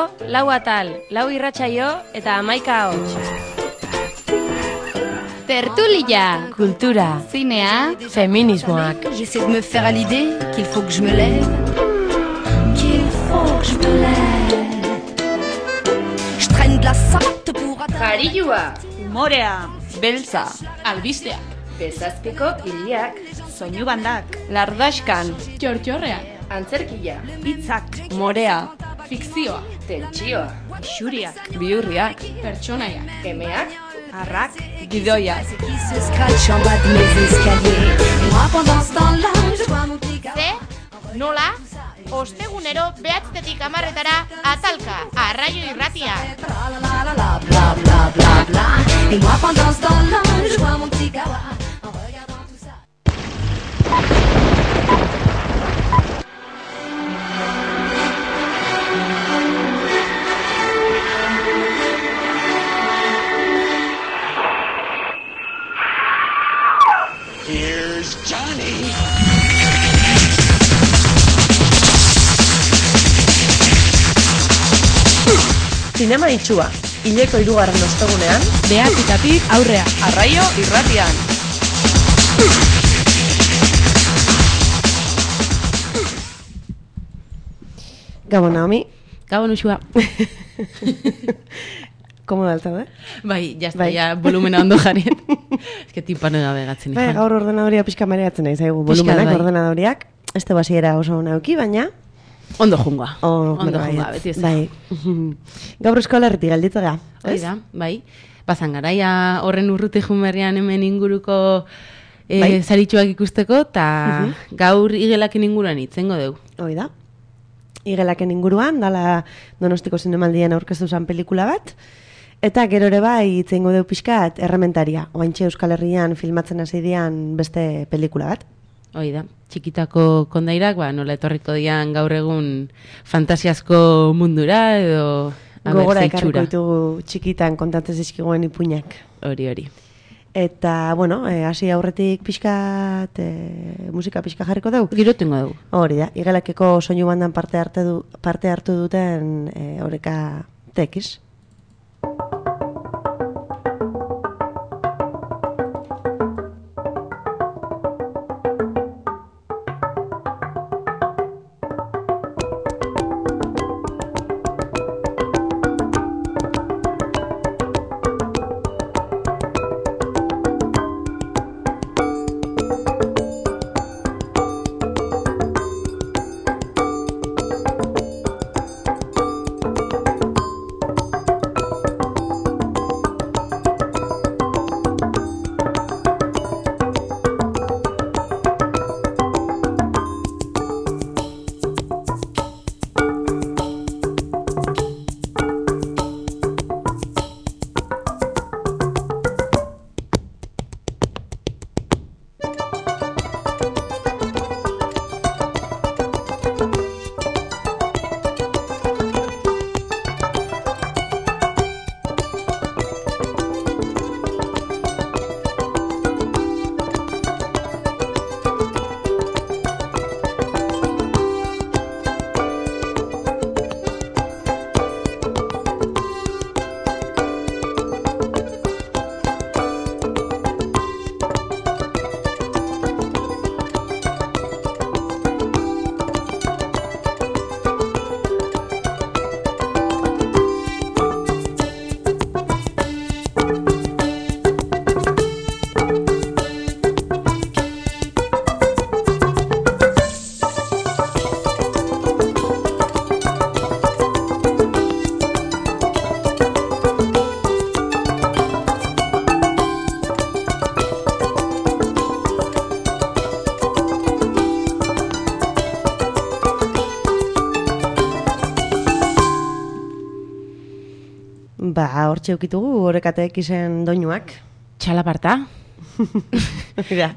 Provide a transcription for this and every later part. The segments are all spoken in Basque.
lau atal, lau irratsaio eta 11 ahots. Tertulia, kultura, zinea, feminismoak. J'essaie de me faire à l'idée qu'il faut que je me lève, qu'il faut que je me lève. Je traîne de la sorte pour Jarioa, Umorea, beltza, albisteak, bezazpiko iliak, soinu bandak, lardaskan, txortxorrean, antzerkia, hitzak, morea, fikzioa, tentsioa, xuriak, bihurriak, pertsonaiak, emeak, arrak, gidoiak. qui se scratchent en bas de mes escaliers. Et moi pendant ce temps-là, je vois mon petit Ze, nola, ostegunero behatzetik 10:00 atalka, arraio irratia. bla bla bla bla bla bla bla. Et moi pendant ce temps-là, je vois mon petit gawa en regardant tout ça. Here's Johnny. Zinema itxua, hileko 3. ostegunean, Behatzitatik aurrea, arraio irratian. Gabon, Naomi. Gabon usua. Komoda altza, Bai, jazta, Bai. ja, volumena ondo jarri. Ez que timpano gabe gatzen. Bai, gaur ordenadoria pixka mareatzen nahi zaigu. Volumenak bai. ordenadoriak. Ez te basiera oso nauki, baina... Ondo jungoa. Ondo jungoa, beti ez. Bai. Gaur Eskola Herritik gelditze ga, Hori da, bai. Bazan garaia horren urruti junberrian hemen inguruko Bai. zaritxuak ikusteko, eta gaur igelaken inguruan itzengo dugu. Hoi da. Igelaken inguruan, dala Donostiko Zinemaldien aurkeztu zen pelikula bat, eta gero ere bai itzengo dugu pixkat errementaria. Oaintxe Euskal Herrian filmatzen hasi dian beste pelikula bat. Hoi da, txikitako kondairak, nola etorriko dian gaur egun fantasiazko mundura edo Gogora ekarriko zaitxura. ditugu txikitan kontatzen zizkigoen ipuinak. Hori. Eta, bueno, hasi aurretik pixkat, musika pixka jarriko dugu. Girotengo dugu. Hori da, igelakeko soinu bandan parte hartu duten oreka tekiz. Hortxe ukitugu horrekatek izen doinuak. Txalaparta. Da.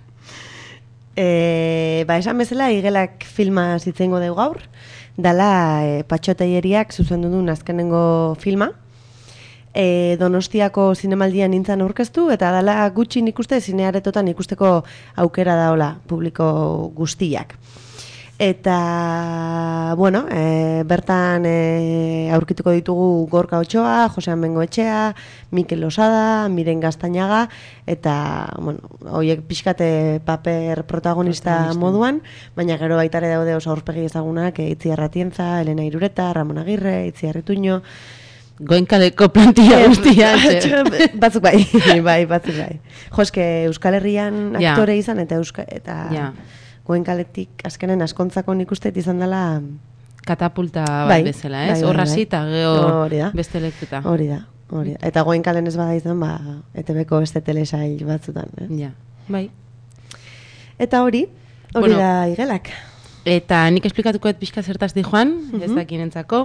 Esan bezala, Igelak filma zitzengo dugu gaur, dala Patxoteieriak zuzendu duen azkenengo filma. Donostiako zinemaldian nintzen aurkeztu, eta dala gutxi ikuste zinearetotan ikusteko aukera daola publiko guztiak. Eta, bueno, bertan aurkituko ditugu Gorka Otxoa, Josean Bengoetxea, Mikel Losada, Miren Gaztañaga, eta, bueno, horiek pixkate paper protagonista moduan, baina gero baitare daude oso aurpegi ezagunak, Itziar Atienza, Elena Irureta, Ramon Agirre, Itziar Ituño. Goenkaleko plantilla guztia. Batzuk bai, batzuk bai. Jo, eske Euskal Herrian aktore izan, eta Goenkaletik azkenen askontzako nik uste izan dela katapulta bat bezala, ez? Horrazi eta geho beste lekuta. Hori da. Eta Goenkalen ez bada izan, ETV-ko beste telesail batzutan. Ja, bai. Eta hori da igelak. Eta nik esplikatuko pixka zertaz di joan, ez dakinentzako.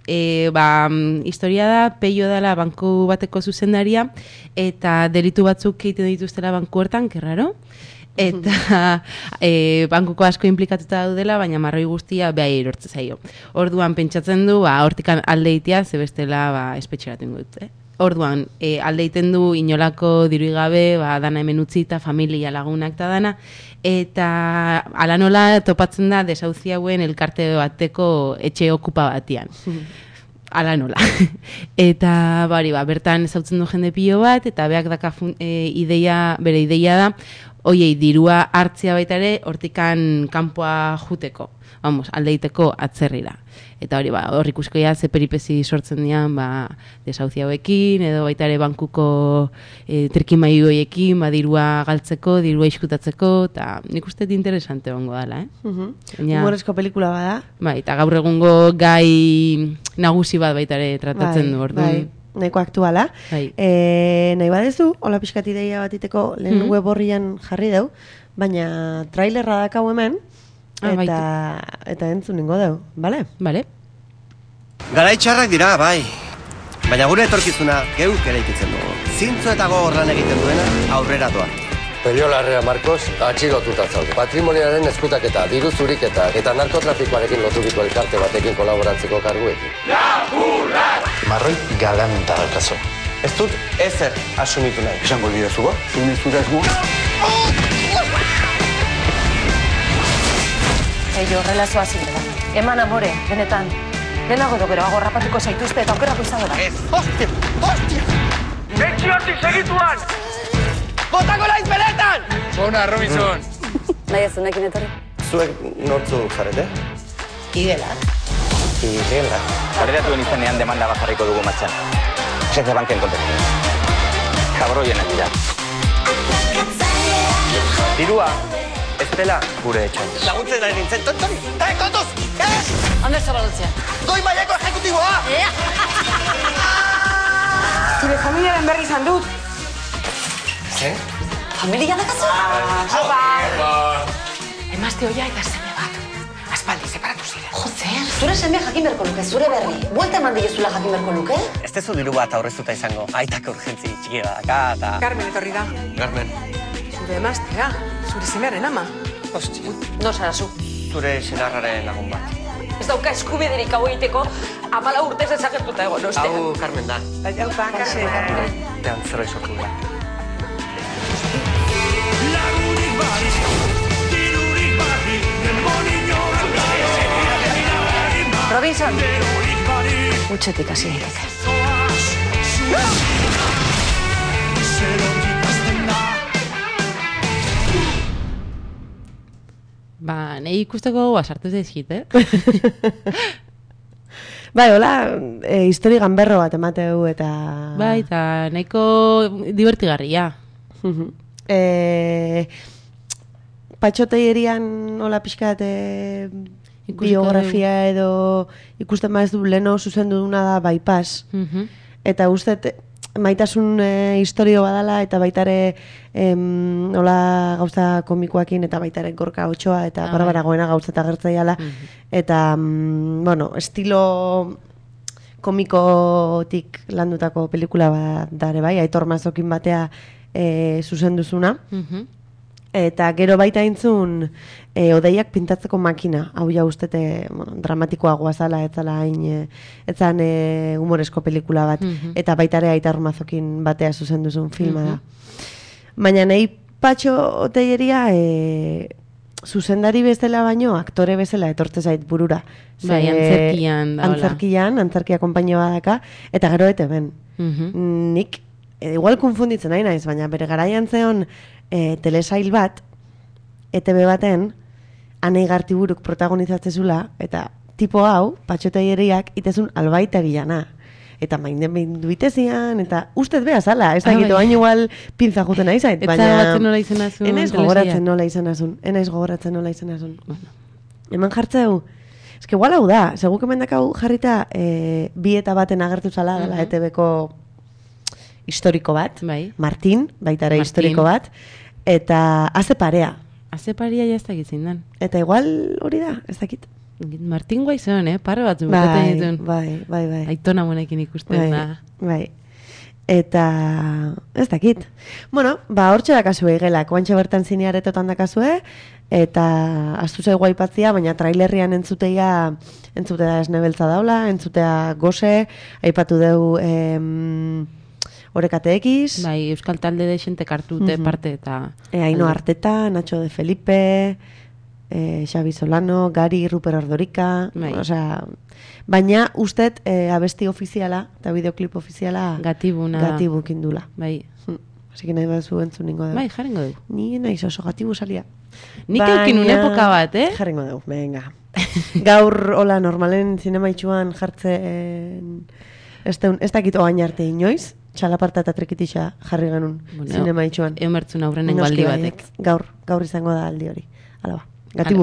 Historia da, Peio dela banku bateko zuzendaria, eta delitu batzuk egiten dituztela banku hortan, kerraro. Eta bankuko asko implikatuta daudela, baina marroi guztia behai erortze zaio. Orduan pentsatzen du, hortikan alde itea, zebestela espetxeraten dut. Orduan, alde iten du inolako dirui gabe, dana hemen utzi eta familia lagunak eta dana, eta ala nola topatzen da desauzi hauen elkarte bateko etxe okupa batian. Ala nola. Eta bertan ezautzen du jende pilo bat, eta beak daka bere ideia da, oiei, dirua hartzia baita ere, hortikan kanpoa juteko, aldeiteko atzerrira. Eta hor ikuskoia ze peripezi sortzen dian, desauzi hauekin, edo baita ere bankuko trikimai hoiekin, dirua galtzeko, dirua iskutatzeko, eta nik uste interesante ongo dela, Humorezko pelikula bada. Bai, eta gaur egungo gai nagusi bat baita ere tratatzen du, orduan. Nahiko aktuala. Nahi badezu, hola pixkat ideia bat iteko lehen web horrian jarri deu, baina trailerra dakau hemen, eta entzun ningo deu, bale? Bale. Garaitxarrak dira, bai. Baina gure etorkizuna geuk ere ikitzen dugu. Zintzo eta gogorlan egiten duena aurrera doa. Pelio Larrea Marcos atxilotuta zaude. Patrimoniaren eskutaketa, diru zuriketa eta narkotrafikoarekin loturiko elkarte batekin kolaboratzeko karguekin. Lagunak! Marroi galanta daukazu. Ez dut ezer asumitu nahi. Esango bidezuko? Zune zure asmo? Eio, relazoa zindela. Eman amore, benetan. Lehenago edo gero agorrapatuko zaituzte eta okerako izango da. Ez, hostia! Etxiotik segituan! Botako naiz benetan! Bona, Robinson! Nahi ez unekin etorri? Zuek nortzu zarete? Igelak. Igelak. Horretatuen izanean demanda bajarriko dugu matxan. Seze banken kontekstu. Kabroienak dira. Dirua, ez dela gure etxan. Laguntzen nahi nintzen, tontori! Kontuz! Ander zabalotzea. Goi mailako ejekutiboa! Zure familiaren berri izan dut. Zer? Familia dakazu? Apa! Emazte hoia eta seme bat. Aspaldi separatu ziren. Joder, zure seme jakin berko luke, zure berri. Buelta eman diezula jakin berko luke? Ez tezu diru bat aurreztuta izango. Aitak urgentzi txiki badaka eta... Carmen etorri da. Carmen. Zure emaztea, zure semearen ama. Hostia. No zara zu. Zure senarraren lagun bat. Ez dauka eskubiderik hau egiteko, 14 urtez ezagertuta egon ostean. Hau Carmen da. Aupa, Carmen. Tean zero izortu da. Robinson, utxetik hasi daiteke. Nahi ikusteko sartu zaizkit, Bai, hola, histori ganberro bat emateu eta... Bai, eta nahiko divertigarria. Patxoteierian hola pixkat biografia edo ikusten ba ez du leno zuzendu duna da bypass. Eta uste maitasun historio badala eta baitare hola gauza komikoakin eta baitare Gorka Otxoa eta Barbara Goena gauza eta gertzaiala. Eta, bueno, estilo komikotik landutako pelikula bat dare bai, Aitor Mazokin batea zuzenduzuna. Eta gero baita intzun odeiak pintatzeko makina. Hau ja ustete dramatikoagoa zala, etzan humorezko pelikula bat. Eta baita ere Aitor Mazokin batea zuzenduzun filma da. Baina nahi Patxo Oteieria zuzendari bezala baino, aktore bezala etortze zait burura. Bai, antzerkian da, hola. Antzerkia konpainioa daka, eta gero ben. Nik, igual konfunditzen nahi naiz, baina bere garaian zeon telesail bat, ETB baten, Anei Gartiburuk protagonizatzezula, eta tipo hau, patxotaieriak, itezun albaitagiana. Eta mainden behin duitezian, eta ustez beha zala, ez dakit, oain igual pinza juten nahi zait, baina... Eta batzen nola izanazun. Enaiz gogoratzen nola izanazun. Hemen jartzeu, ez que igual hau da, seguk hemen dakau jarrita bi eta baten agertu zala, dela ETB-ko historiko bat, Martin, baita ere historiko bat, eta Aze Parea. Aze Parea ja ez dakit zindan. Eta igual hori da, ez dakit. Martin guaizon, pare batzu bukatan ditun. Bai. Aitona monekin ikusten da. Bai. Eta ez dakit. Bueno, hortxe dakazue igelak, oantxe bertan zinearetotan dakazue, eta astu zaigu aipatzia, baina trailerrian entzutea esnebeltza daula, entzutea gose, aipatu deu Orekate X. Bai, Euskal Talde de xentek hartute parte eta... Aino Arteta, Nacho de Felipe... Xabi Solano, Gari, Ruper Ordorika, baina ustet abesti ofiziala eta videoklip ofiziala Gatibuk indula. Bai. Así que nahi bazu entzun ningo dugu. Bai, jarrengo dugu. Ni nahi oso Gatibu salia. Nik eukin un epoka bat, Jarrengo dugu, venga. Gaur, hola, normalen zinema itxuan jartzen ez dakit oain arte inoiz, txalaparta eta trekitixa jarri genuen zinema itxuan. Eumertzun aurrenengo aldi batek. Gaur izango da aldi hori. Hala ba. Gatibu.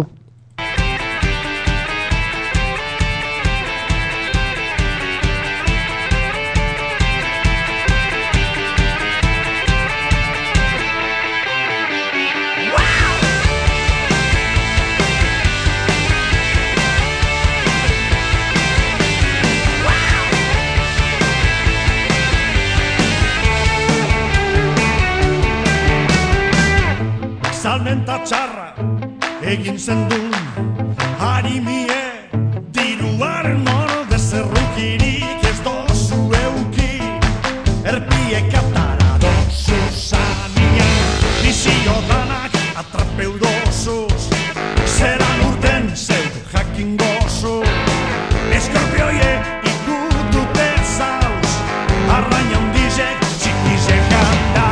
Salmenta txarra egin zendun harimie diruaren morde zerrukirik ez dozu euki erpiek atara dozu zanian biziotanak atrapeu dozuz zeran urten zeu jakin gozu eskorpioie ikutute zauz arraina hundizek txikizek handa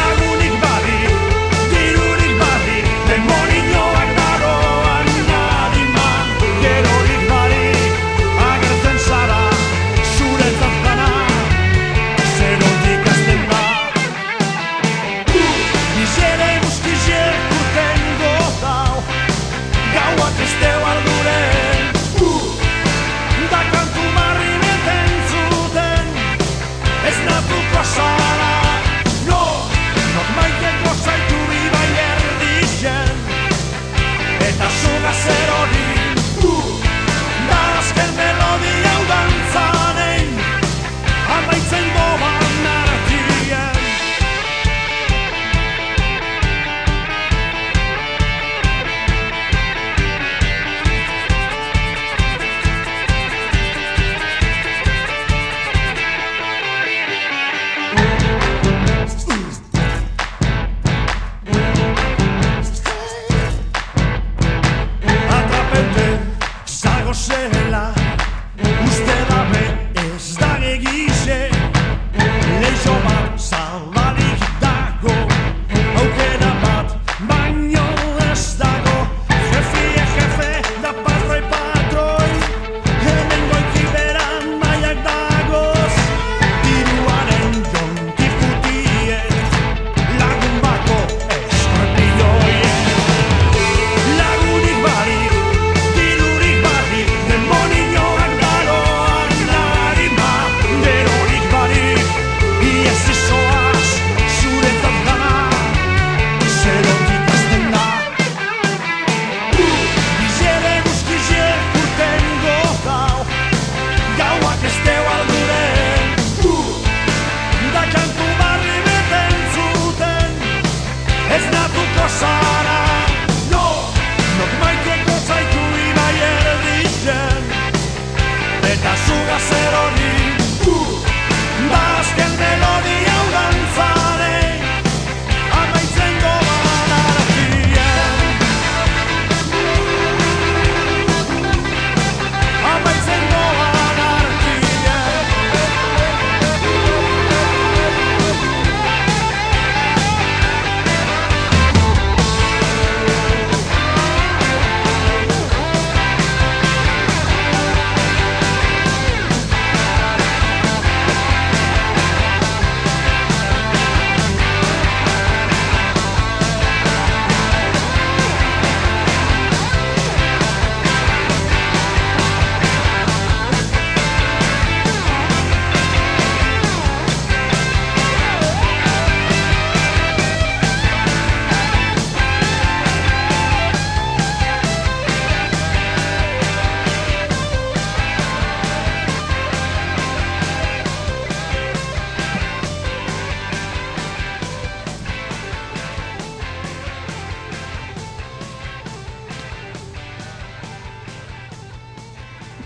lagunik badi dirurik badi demonioak daroan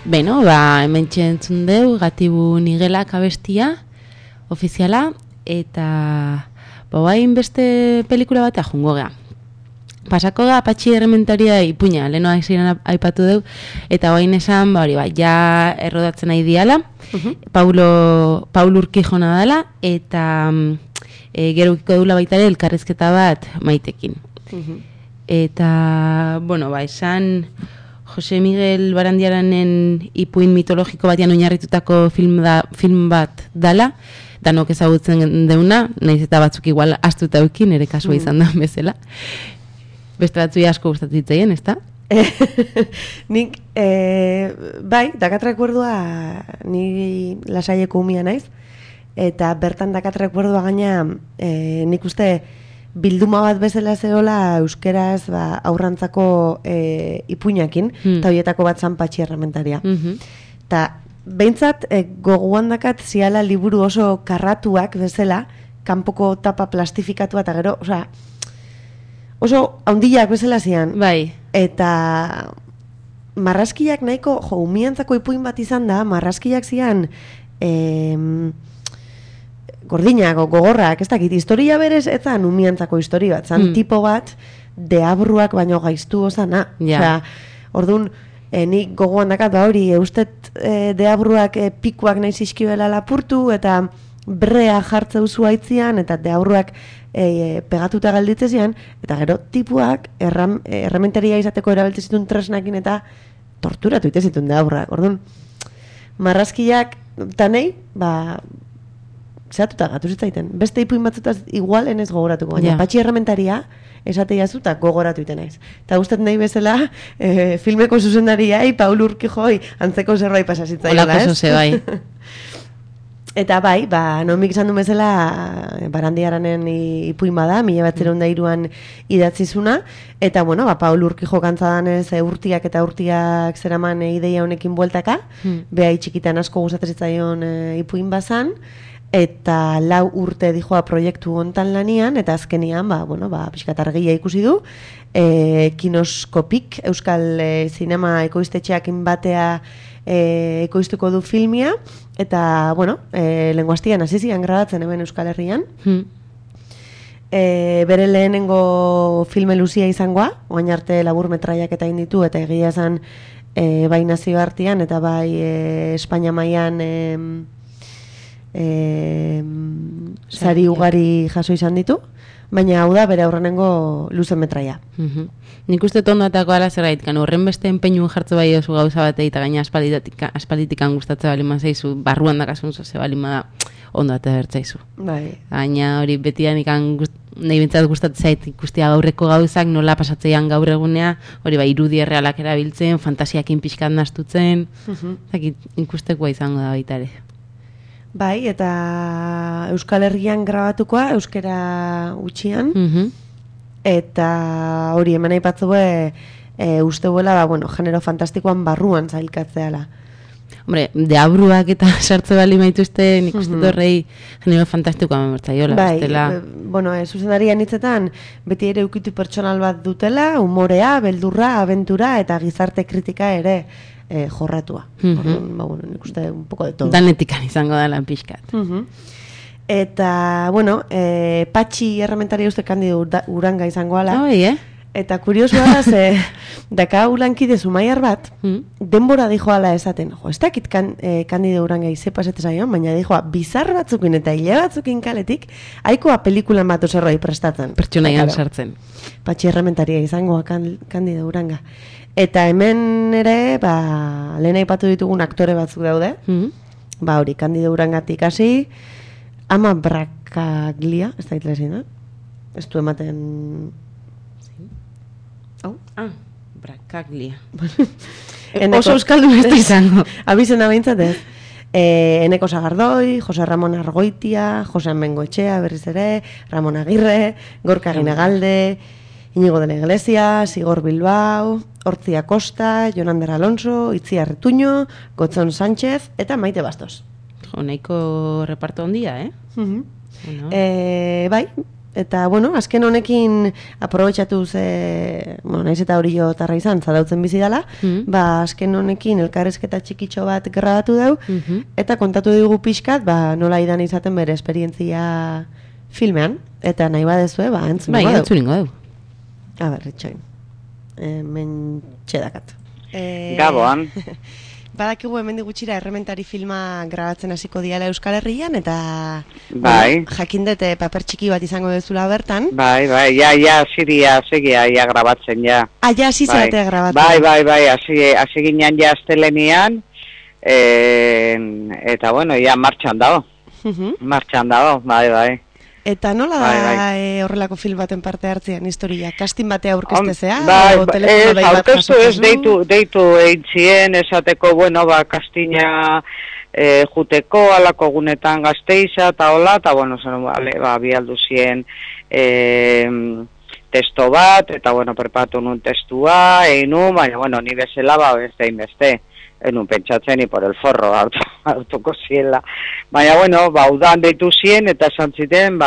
Beno, hemen txentzun deu, Gatibu Nigelak abestia, ofiziala, eta bain beste pelikula bat ajungo gea. Pasako da Patxi Errementaria ipuina, lehenoa ziren aipatu deu, eta bain esan, ja errodatzen nahi diala, Paul Urquijona dela, eta gero ukiko dula baita ere elkarrezketa bat Maitekin. Eta, esan Jose Miguel Barandiaranen ipuin mitologiko batean oinarritutako film bat dala, danok ezagutzen deuna, nahiz eta batzuk igual astuta eukin, ere kasua izan da bezala. Beste batzui asko gustatu ditzaien, ezta? Nik, bai, dakat rekuerdua, ni Lasaieko umia naiz, eta bertan dakat rekuerdua gaina, nik uste bilduma bat bezala zehola euskeraz aurrantzako ipuinakin, eta horietako bat zan Patxi Errementaria. Eta behintzat gogoan dakat ziala liburu oso karratuak bezala, kanpoko tapa plastifikatua eta gero, oso haundiak bezala zian. Bai. Eta marraskiak nahiko, umiantzako ipuin bat izan da, marraskiak zian gordinak, gogorrak, ez dakit, historia berez, etzan umiantzako historia bat, zan tipo bat, deabruak baino gaiztu osana. Orduan, nik gogoan dakat, hori, eustet deabruak pikuak nahi zizkibela lapurtu, eta brea jartze usu haitzian, eta deabruak pegatuta galditzezian, eta gero tipuak errementeria izateko erabiltze zituen tresnakin eta torturatu ite zituen deabruak. Orduan, marrazkiak tanei, zehatuta gatu zitzaiten. Beste ipuin batzutaz igual enez gogoratuko. Baina Patxi Errementaria esate jazu eta gogoratu iten naiz. Eta guztet nahi bezala filmeko zuzendariai, Paul Urquijoi antzeko zerbait pasazitzaioa, ez? Olako zoze, bai. Eta bai, nomik izan du bezala Barandiaranen ipuin bada, 1903an idatzizuna, eta Paul Urquijo kantzadanez urtiak eta urtiak zeraman ideia honekin bueltaka, behai txikitan asko gustatzen zitzaion ipuin bazan, eta 4 urte dijoa proiektu hontan lanian, eta azkenian, pixkat argia ikusi du, Kinoskopik, Euskal Zinema Ekoiztetxeakin batea ekoiztuko du filmia, eta, lenguastian hasizian grabatzen hemen Euskal Herrian. Bere lehenengo filme luzia izangoa, oain arte labur metraiak eta inditu, eta egia esan bai nazio artean, eta bai Espainia mailan sari ugari jaso izan ditu, baina hau da bere aurrenengo luze metraia. Nik uste tondoatako ala zerbait, horren beste enpeinu jartze bai oso gauza bat eta gaina aspalditikan gustatze bali mazaizu, barruan dakasun zoze bali da ondo eta bertzaizu. Gaina hori betian nahi bintzat gustatzen zait ikustia gaurreko gauzak, nola pasatzeian gaur egunea, hori irudi errealak erabiltzen, fantasiakin pixkat nastutzen, ikustekoa izango da baita ere. Bai, eta Euskal Herrian grabatukoa, euskera utxian, eta hori hemen aipatzu uste buela, genero fantastikoan barruan zailkatzeala. Hombre, deabruak eta sartze bali maituzte, nik uste torrei genero fantastikoan mertzaiola. Bai, zuzendarian hitzetan, beti ere ukitu pertsonal bat dutela, umorea, beldurra, abentura eta gizarte kritika ere jorratua. Nik uste un poco de todo. Danetikan izango da lan pixkat. Eta, Patxi Errementaria uste Kandido Uranga izango ala. Eta kuriosua da, daka ulankide Zumaiar bat, denbora dijo ala esaten, ez dakit Kandido Uranga ize pasete zaion, baina dijoa bizar batzukin eta hile batzukin kaletik, haikoa pelikulan bat oserroi prestatzen. Pertsonaian sartzen. Patxi Errementaria izangoa Kandido Uranga. Eta hemen ere, lehen aipatu ditugun aktore batzuk daude, hori, Kandido Urangatik hasi, Ama Bracaglia, ez da hitlezin, ez du ematen... Bracaglia. Oso euskaldun ez da izango. Abizena behintzat ez. Eneko Sagardoi, Jose Ramon Argoitia, Jose Bengoetxea berriz ere, Ramon Agirre, Gorka Ginagalde, Inigo de la Iglesia, Sigor Bilbao, Hortzia Costa, Jonander Alonso, Itziar Retuño, Gotzon Sánchez eta Maite Bastos. Nahiko reparto ondia, Bai, Eta, bueno, azken honekin aprobetxatuz, naiz eta hori jo tarra izan, Zarautzen bizi dela, ba, azken honekin elkarrezketa txikitxo bat grabatu dau, eta kontatu dugu pixkat, ba, nola idan izaten bere esperientzia filmean, eta nahi badezue, ba, entzuningo dau. Bai, entzuningo dau. A ber, itxoin. Men txedakat. Gabon. Badakigu hemendik gutxira errementari filma grabatzen hasiko diala Euskal Herrian, eta bai. Jakindete paper txiki bat izango dezula bertan. Bai, ja, segia grabatzen, ja. Ja, hasi zeratea grabatzen. Bai, hasi ginen ja astelenian, eta, bueno, ja, martxan dago. Bai. Eta nola da horrelako film baten parte hartzean historia? Kastin batea aurkeztezea? Aurkeztu ez deitu eintzien, esateko, bueno, ba, kastina juteko, alako gunetan Gasteiza, eta hola, eta, bueno, bialdu zien testo bat, eta, bueno, prepatu nun testua, baina, bueno, ni bezala, ba, beste. Enun pentsatzen, ni por el forro hartuko ziela. Baina, bueno, ba, udan deitu zien, eta esan ziten,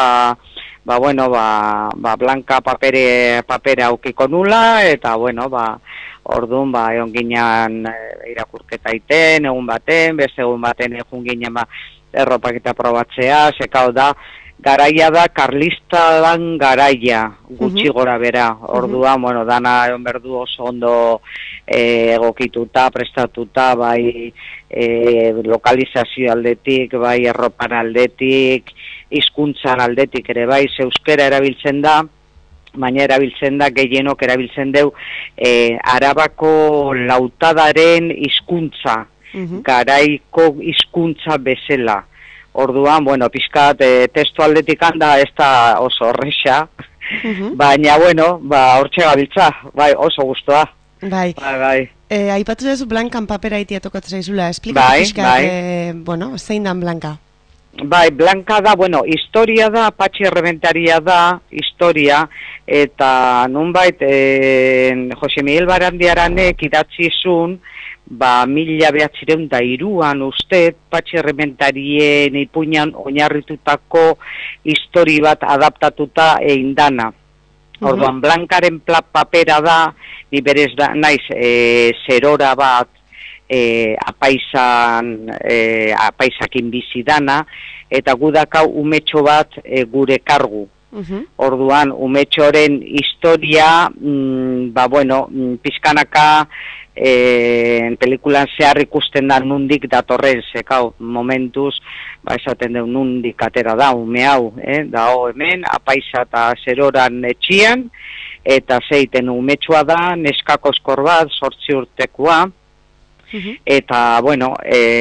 blanka papere aukiko nula, eta, bueno, orduan, egon ginen irakurketa iten, egun baten, beste egun baten egun ginen, erropak eta probatzea, sekau da, garaia da, karlistadan garaia, gutxi gora bera. Orduan, bueno, dana egon berdu oso ondo egokituta, prestatuta, bai lokalizazio aldetik, bai erropan aldetik, hizkuntzan aldetik ere, bai euskera erabiltzen da, baina erabiltzen da, gehienok erabiltzen deu, Arabako lautadaren hizkuntza, garaiko hizkuntza bezala. Orduan, bueno, pizkat testu aldetik handa ez da oso horreixa, baina, bueno, hortxe gabiltza, bai, oso guztua. Bai. Aipatu duzu Blankan papera itia tokatzen zaizula, esplikatu pizkat, bueno, zein dan Blanka? Bai, Blanka da, bueno, historia da, Patxi Errebentaria da, historia, eta nunbait, Jose Miguel Barandiaranek idatzi zuen, 1903an uste, Patxi Errementarien ipuinan oinarritutako histori bat adaptatuta eindana. Orduan, Blankaren papera da, ni berez da, naiz, zerora bat, apaisakin bizidana, eta gudakau umetxo bat gure kargu. Orduan, umetxoren historia, pizkanaka, pelikulan zehar ikusten da nundik datorren, zekau, momentuz, esaten deu nundik atera da, ume hau, da hemen, apaisa eta zeroran etxian, eta zeiten umetxua da, neskako eskor bat, 8 urtekoa, eta, bueno,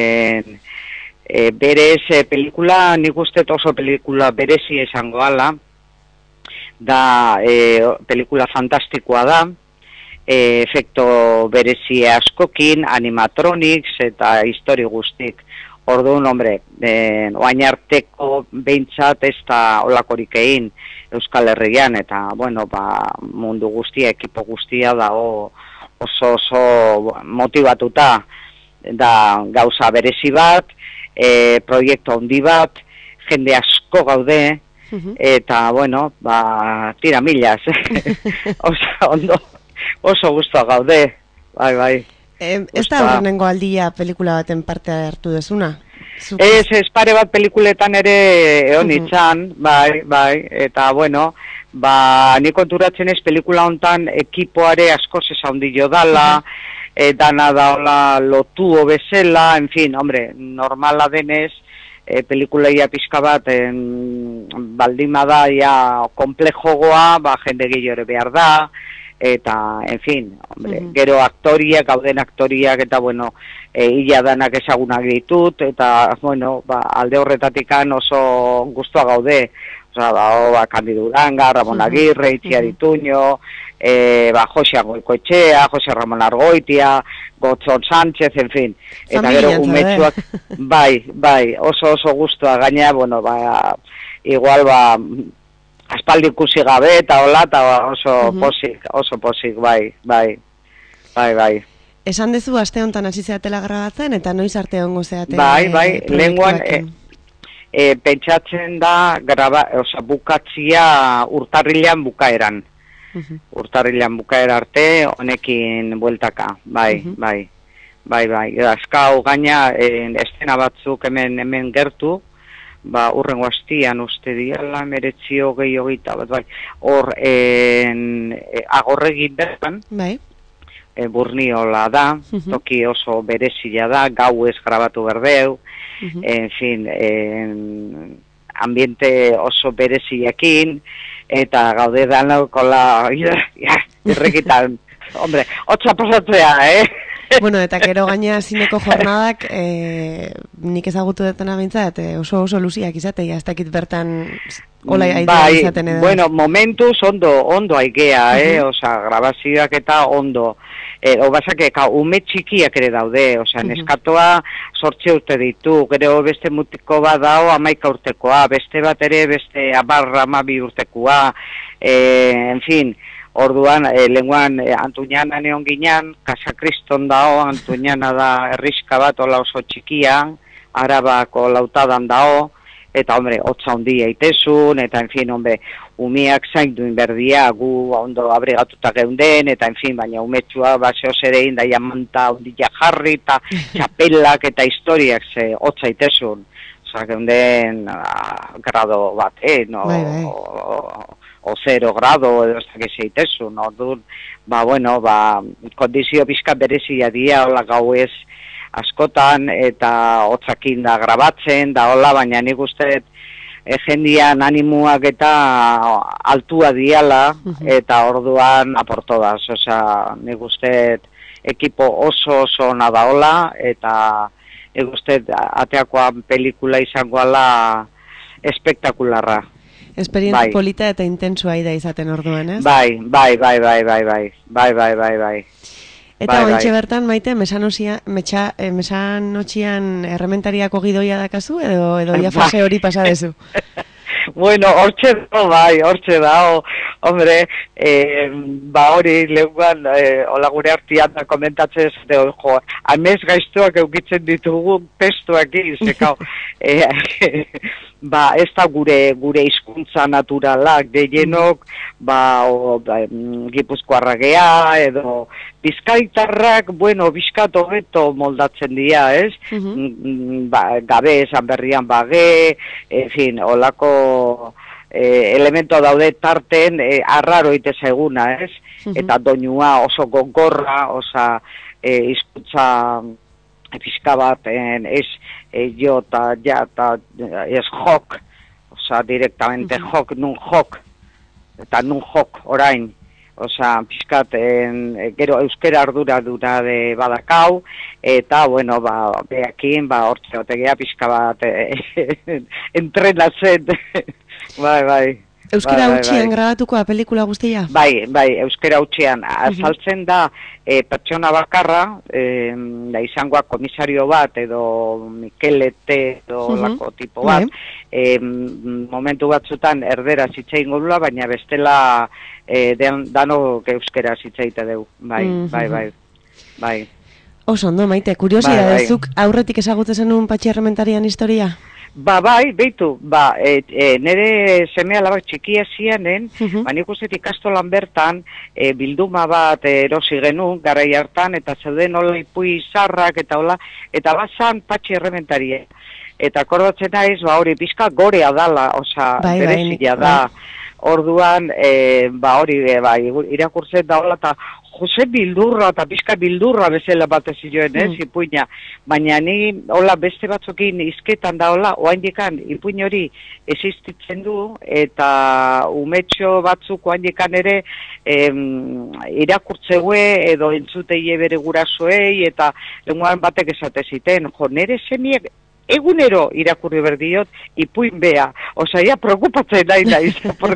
berez pelikula, nik uste oso pelikula berezi esango ala, da pelikula fantastikoa da, efekto berezi askokin, animatronics eta histori guztik. Orduan, hombre, oain arteko behintzat ez da olakorik egin Euskal Herrian, eta, bueno, mundu guztia, ekipo guztia da oso motivatuta da gauza berezi bat, proiektu handi bat, jende asko gaude, eta, bueno, tira milaz, oso ondo. Oso guztua gaude, bai. Ez da horrenengo aldia pelikula baten parte hartu dezuna? Ez pare bat pelikuletan ere egon itzan, bai, eta bueno, ni konturatzen ez pelikula hontan ekipoare asko zesaundi dala, dana daola lotu bezala, en fin, hombre, normala denez, pelikula ia pizka bat baldima da ia komplejogoa, jende gehiore behar da, eta, en fin, hombre, gero aktoriak, gauden aktoriak, eta, bueno, ia danak ezagunak ditut, eta, bueno, alde horretatikan oso guztua gaude, oza, Kandidu Uranga, Ramon Agirre, Itziar Ituño, Jose Goikoetxea, Jose Ramon Argoitia, Gotzon Sánchez, en fin, eta gero umetxuak, bai, oso guztua gaina, bueno, igual, aspaldi ikusi gabe, eta hola, eta oso posik, bai. Esan dezu, aste honetan hasi zeatela grabatzen, eta noiz arte hongo zeate? Bai, lenguan, pentsatzen da bukatzia urtarrilean bukaeran. Urtarrilean bukaera arte, honekin bueltaka, bai. Azkau gaina, estena batzuk hemen gertu, urrengo astian uste diala, 19 bat, bai. Hor, Agorregin bertan, Burniola da, toki oso berezia da, gauez grabatu berdeu, en fin, ambiente oso bereziakin, eta gaude danaukola, irrekitan, hombre, hotza pasatzea, Bueno, eta gero gaina zineko jornadak, nik ezagutu detena bintzat, oso luziak izatea, ez dakit bertan hola aidea izaten edo. Bueno, momentuz ondo aigea, osa, grabazioak eta ondo. Obasake, ume txikiak ere daude, osa, neskatoa 8 urte ditu, gero beste mutiko bat dao 11 urtekoa, beste bat ere beste 12 urtekoa, en fin, orduan, lenguan Antuñana neon ginean, Kasakriston dao, Antuñana da herriska bat, ola oso txikia, Arabako lautadan dao, eta, hombre, hotza hondi eitezun, eta, en fin, hombre, umiak zainduin berdia, gu ondo abregatuta geunden, eta, en fin, baina umetsua baseo zerein, da jamanta ondila jarri, eta txapelak eta historiak ze hotza eitezun. Osa, geunden grado bat, o 0 grado, edo ez dakiz eitezun, orduan, kondizio pixka berezia dia, hola gauez, askotan, eta hotzakin da grabatzen, da hola, baina nik uste jendian animuak eta altua diala, eta orduan aportodaz, oza, nik uste ekipo oso ona da hola, eta nik uste ateakoan pelikula izango ala espektakularra. Esperientzia polita eta intensua da izaten orduan, ez? Bai. Eta ointxe bertan, Maite, mesanotxian errementariako gidoia dakazu, edo ja fase hori pasadezu? Bueno, hortxe da, hombre, hori lehuan, hola gure artian da komentatzez, amez gaiztuak eukitzen ditugu testuak izekau. Ez da gure hizkuntza naturalak, gehienok, Gipuzkoarra gea, edo Bizkaitarrak, Bizkat hobeto moldatzen dira, ez? Gabe, esan berrian bage, en fin, holako elemento daude tarten, arraro ite seguna, ez? Eta doinua oso gogorra, osa, hizkuntza pixka bat, ez jota, jata, ez jok, osa, directamente jok, nun jok, eta nun jok, orain, osa, pixkat, gero euskera ardura de badakau, eta, bueno, beakin, hortze otegea pixka bat entrenatzen, bai. Euskera utxian grabatuko pelikula guztia? Bai, euskera utxian. Azaltzen da pertsona bakarra, da izangoa komisario bat, edo Mikelete, edo lako tipo bat, momentu batzutan erdera zitzein godula, baina bestela dano euskera zitzeite deu. Bai. Oso, ondo, Maite, kuriosia dezuk aurretik ezagutzen zenun Patxi Errementarian historia? Bai, beitu, nire seme alabak txikia zianen, nik uste ikastolan bertan bilduma bat erosi genuen, garai hartan, eta zeuden hola ipui zarrak, eta hola, eta bazan Patxi Errementaria. Eta akordatzen naiz, hori pizka gorea dala, oza, berezia da. Orduan, irakurtzen da hola, eta Jose bildurra, eta pizka bildurra bezala batez zioen, ipuina. Baina ni, hola, beste batzukin izketan da hola, oaindikan, ipuin hori existitzen du, eta umetxo batzuk oaindikan ere irakurtzeue, edo entzuteie bere gurasoei, eta lenguan batek esate ziten, nire semiek egunero irakurri berdiot, ipuin bea. Osa, ya preocupatzen nahi,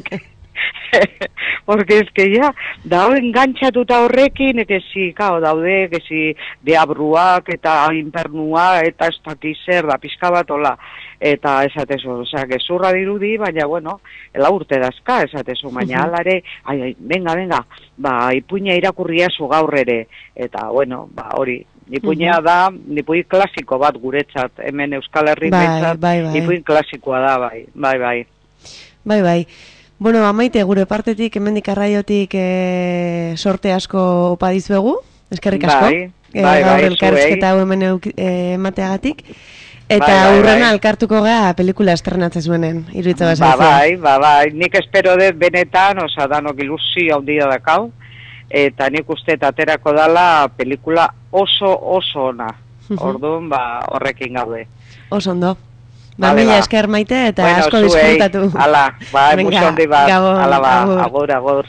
porque es que ya dago engantzatuta horrekin, daude, deabruak eta inpernua eta ez dakizer da pixka bat hola, eta esatezu, osea, gezurra dirudi, baina, bueno, urte dazka, esatezu, baina alare, venga, ipuina irakurria zu gaur ere, eta, bueno, hori, Ipuina da, ipuin klasiko bat guretzat, hemen Euskal Herri behintzat, ipuin klasikoa da, bai. Bai. Bueno, Maite, gure partetik, hemendik arraiotik sorte asko opa dizuegu, eskerrik asko. Gaur elkarrizketa hau hemen emateagatik. Eta hurrena elkartuko gea pelikula estrenatzen zuenen, iruitza bazatzen. Bai, nik espero dut benetan, oza, danok ilusio handia dakau, eta nik uste aterako dala pelikula oso ona. Orduan, horrekin gaude. Oso ondo. Mila esker Maite eta asko disfrutatu. Hala, mucho handi bat. Agur.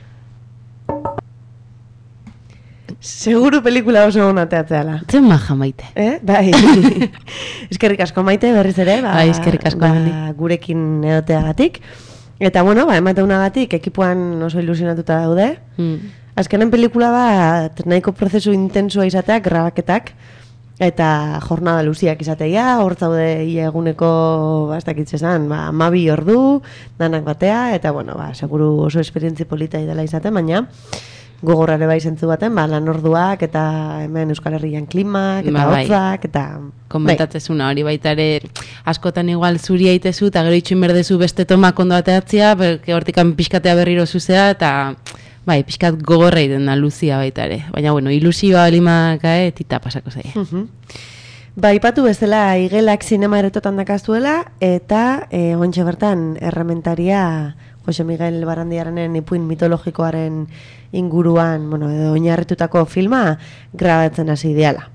Seguru pelikula oso ona teatzeala. Zen maja Maite. Bai. Eskerrik asko Maite berriz ere, eskerrik asko gurekin edoteagatik. Eta bueno, emateunagatik ekipuan oso ilusionatuta daude. Azkenen pelikula bat nahiko prozesu intensua izateak, grabaketak, eta jornada luziak izateia, hor zaude eguneko bastakitzezan, 12 ordu, danak batea, eta bueno, seguru oso esperientzi polita idela izaten, baina gogorrare bai zentzu baten, lan orduak, eta hemen Euskal Herrian klimak, eta hotzak, eta... Komentatzezuna hori baita ere, askotan igual zuri aitezu, eta gero itxin berdezu beste tomak ondo bateatzea, hortikan pixkatea berriro zuzea, eta... Bai, pixkat gogorra iten da luzia baita ere. Baina, bueno, ilusioa balimak tita pasako zaia. Ipatu bezala, Igelak zinema eretotan dakazuela, eta ontxe bertan erramentaria Jose Miguel Barandiaranen ipuin mitologikoaren inguruan, edo oinarritutako filma grabatzen hasi ideala.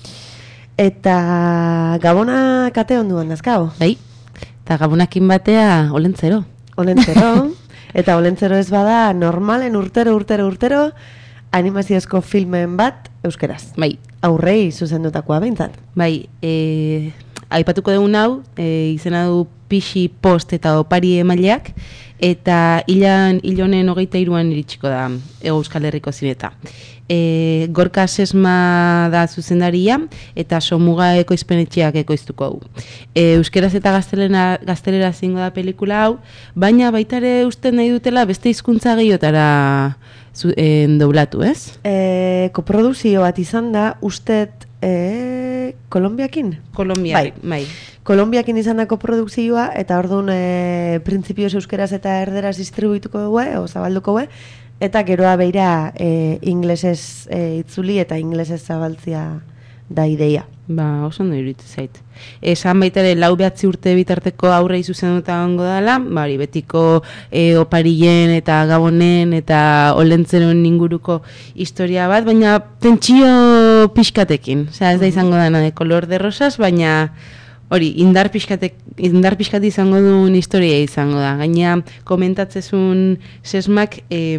Eta Gabona kate onduan dazkau? Bai, eta Gabonakin batea Olentzero. Eta Olentzero ez bada normalen urtero animaziozko filmen bat euskeraz. Bai. Aurrei zuzendutakoa behintzat. Bai, aipatuko dugun hau, izena du Pixi Post eta Opari emaileak, eta hilonen 23an iritsiko da Euskal Herriko zineta. Gorka Sesma da zuzendaria eta Somuga ekoizpenetxeak ekoiztuko du. Euskeraz eta gaztelera zingo da pelikula hau, baina baita ere uste nahi dutela beste hizkuntza gehiotara doblatu, ez? Koproduzio bat izan da, ustet Kolombiakin? Bai. Kolombiakin izan da koprodukzioa, eta orduan printzipioz euskeraz eta erderaz distribuituko dugu, zabalduko dugu, eta geroa beira inglesez itzuli eta inglesez zabaltzia da ideia. Oso ondo iruditzen zait. Esan baita ere 4 urte bitarteko aurrei zuzenduta gongo dela, betiko Oparien eta Gabonen eta Olentzeron inguruko historia bat, baina tentsio pixkatekin. Ez da izango dana de color de rosas, baina hori, indar pixkat izango duen historia izango da. Gaina komentatzezun Sesmak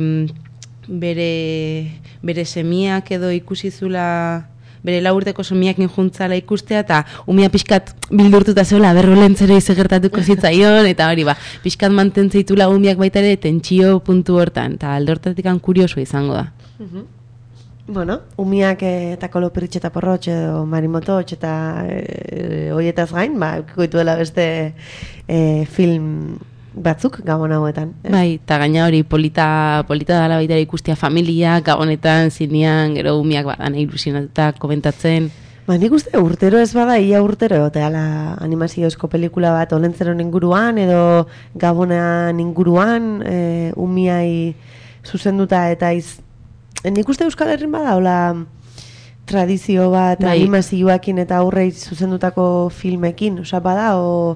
bere semiak edo ikusi zula, bere 4 urteko semiakin juntzala ikustea, eta umia pixkat bildurtuta zeola, Olentzero izegertatuko zitzaion, eta hori pixkat mantentzeitula umiak baita ere tentsio puntu hortan, eta aldortatik kurioso izango da. Bueno, umiak eta Kolopiritx eta Porrotx edo Marimototx eta hoietaz gain, eukiko dela beste film batzuk Gabon hauetan. Bai, eta gaina hori polita dala baita ikustia familia, Gabonetan, zinean, gero umiak badan ilusionatuta komentatzen. Nik uste urtero ez bada, ia urtero, eta animaziozko pelikula bat Olentzeron inguruan edo Gabonean inguruan, umiai zuzenduta eta nik uste Euskal Herrin bada, hola tradizio bat animazioakin eta aurrei zuzendutako filmekin, bada,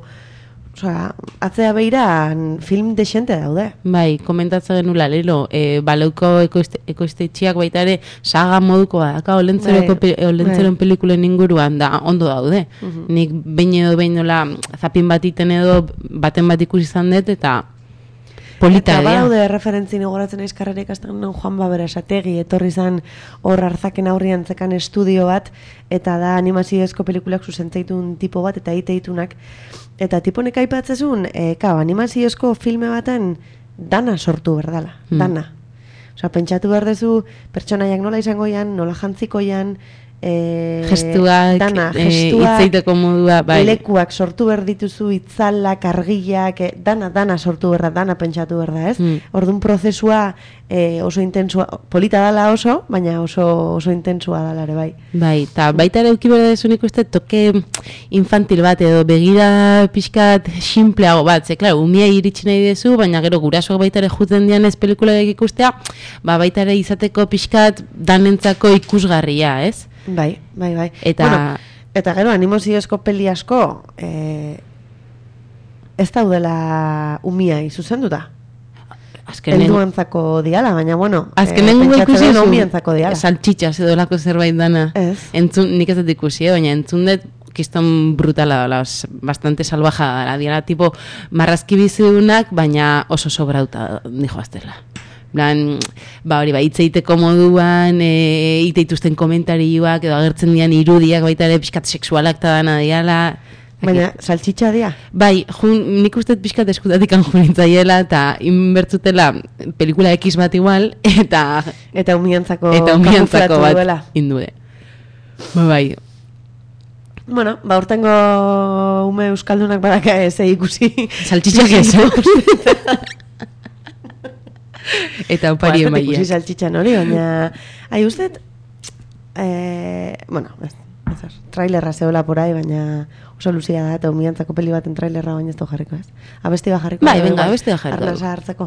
atzea beira film desente daude. Bai, komentatzen genula, lelo, baleuko ekoiztetxiak baita ere saga moduko da, Olentzeron pelikulen inguruan da, ondo daude. Nik behin nola zapin bat iten edo baten bat ikusi izan dut, eta polita eta badaude referentzin egoratzen aizkarrera ikasten Juan Babera Esategi, etorri zan hor Arzaken aurrian zekan estudio bat, eta da animaziozko pelikulak zuzentzaitun tipo bat, eta iteitunak. Eta tiponek aipatzezun, animaziozko filme baten dana sortu berdala, dana. Pentsatu berdezu pertsonaiak nola izango ian, nola jantziko ian, gestuak, dana, hitzeiteko modua, bai. Lekuak sortu behar dituzu, itzalak, argiak, dana sortu behar, dana pentsatu behar da, ez? Orduan prozesua oso intensua, polita dala oso, baina oso intensua dala ere, bai. Bai, eta baita ere euki behar dezu nik uste toke infantil bat edo begira pixkat simpleago bat, ze, klaro, umia iritsi nahi dezu, baina gero gurasoak baita ere juten dian ez pelikulak ikustea, baita ere izateko pixkat danentzako ikusgarria, ez? Bai. Eta... Bueno, eta gero, animoziozko peli asko ez daudela umiai zuzenduta. Helduantzako diala, baina bueno, azkenengo ikusi duzu umiantzako diala. Saltxitxas edo lako zerbait dana. Nik ez dut ikusi, baina entzun dut kiston brutala dela, bastante salvaja dela, diala tipo marrazki bizidunak, baina oso sobrauta dijo aztela. Plan, hori, hitzeiteko moduan, iteituzten komentarioak, edo agertzen dian irudiak, baita ere pixkat sexualak eta dana diala. Baina, saltxitxa dia? Bai, nik uste pixkat eskutatik anjunitzaiela, eta inbertzutela pelikula X bat igual, eta umiantzako bat indude. Bai. Bueno, urtengo ume euskaldunak badaka ez ikusi. Saltxitxak ez, eta opari emaia. Ikusi saltxitxan hori, baina... Usted... Bueno, trailerra zeola porai, baina oso luzia da, eta umiantzako peli baten trailerra baina ez du jarriko, ez? Abesti bat jarriko. Bai, venga, abesti bat jarriko. Arnasa hartzeko.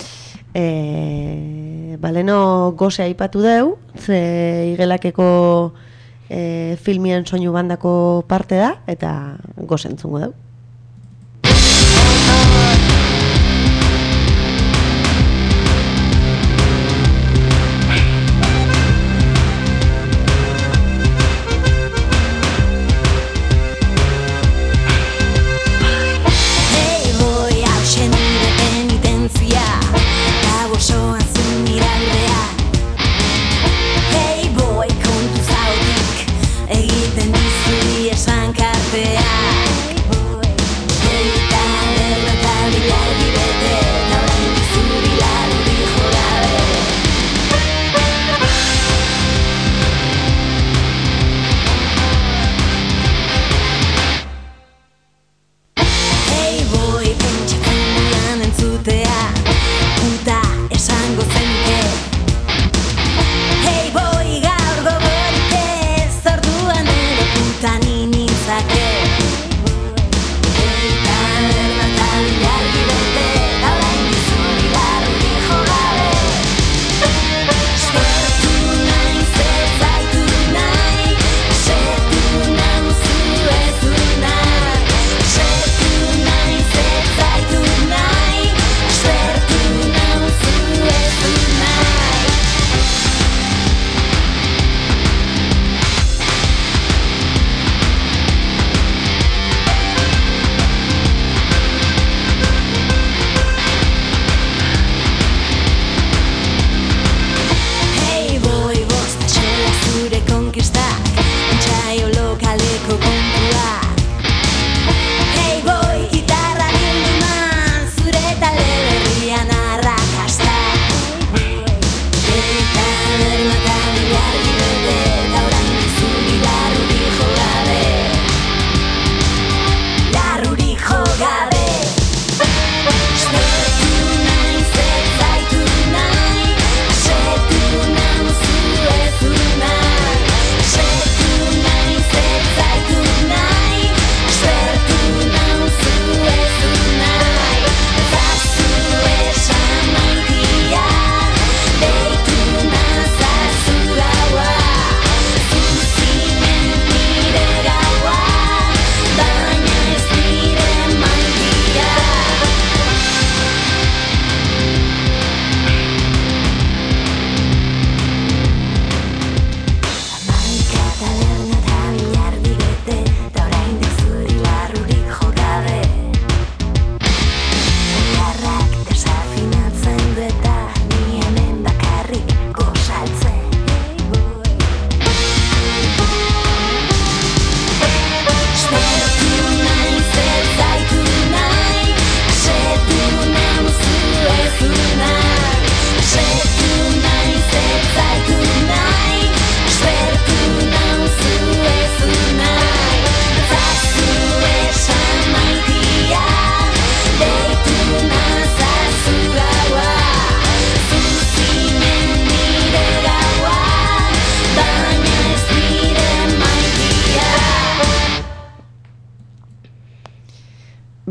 Baleno goze aipatu deu, ze igelakeko filmien soinu bandako parte da, eta goze entzungo deu. Egiten dizui esan kartea.